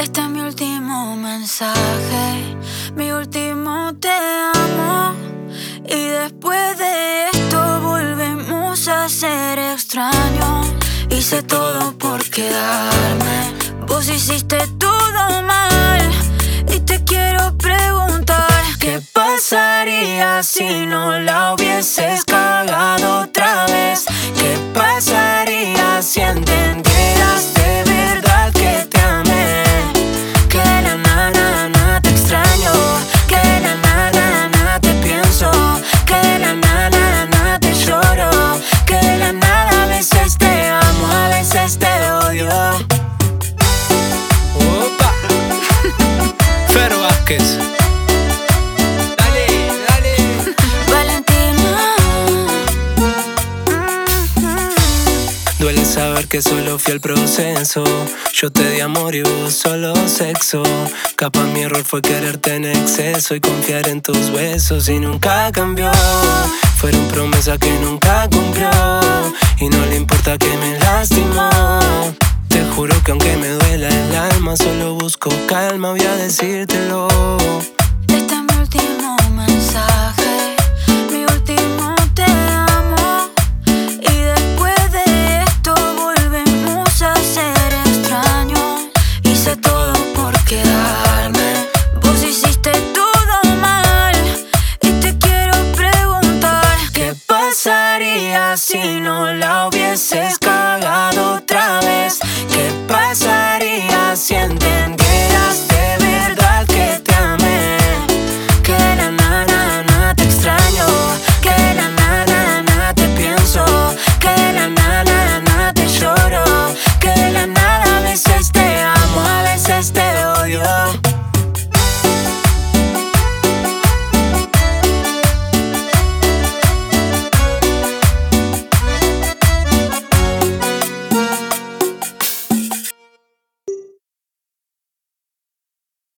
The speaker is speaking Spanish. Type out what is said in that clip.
Este es mi último mensaje, mi último te amo. Y después de esto volvemos a ser extraños. Hice todo por quedarme, vos hiciste todo mal. Y te quiero preguntar, ¿qué pasaría si no la hubieses cagado otra vez? ¿Qué pasaría si entendieras de verdad que te amé? Que la nada te extraño, que la nada te pienso, que la nada te lloro, que la nada a veces te amo, a veces te odio. Opa. Fer Vázquez. Duele saber que solo fui el proceso. Yo te di amor y vos solo sexo. Capaz mi error fue quererte en exceso y confiar en tus besos y nunca cambió. Fueron promesas que nunca cumplió y no le importa que me lastimó. Te juro que aunque me duela el alma, solo busco calma, voy a decírtelo.